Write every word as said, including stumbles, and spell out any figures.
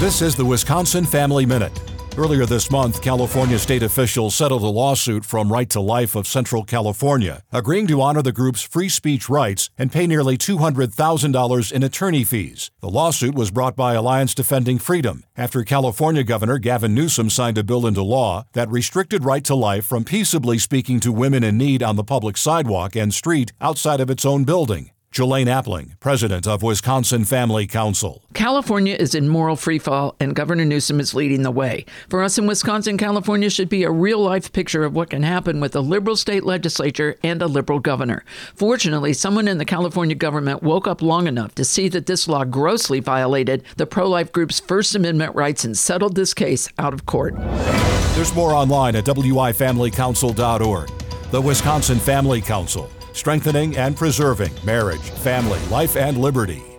This is the Wisconsin Family Minute. Earlier this month, California state officials settled a lawsuit from Right to Life of Central California, agreeing to honor the group's free speech rights and pay nearly two hundred thousand dollars in attorney fees. The lawsuit was brought by Alliance Defending Freedom after California Governor Gavin Newsom signed a bill into law that restricted Right to Life from peaceably speaking to women in need on the public sidewalk and street outside of its own building. Jelaine Appling, president of Wisconsin Family Council. California is in moral freefall, and Governor Newsom is leading the way. For us in Wisconsin, California should be a real-life picture of what can happen with a liberal state legislature and a liberal governor. Fortunately, someone in the California government woke up long enough to see that this law grossly violated the pro-life group's First Amendment rights and settled this case out of court. There's more online at w i family council dot org. The Wisconsin Family Council, strengthening and preserving marriage, family, life, and liberty.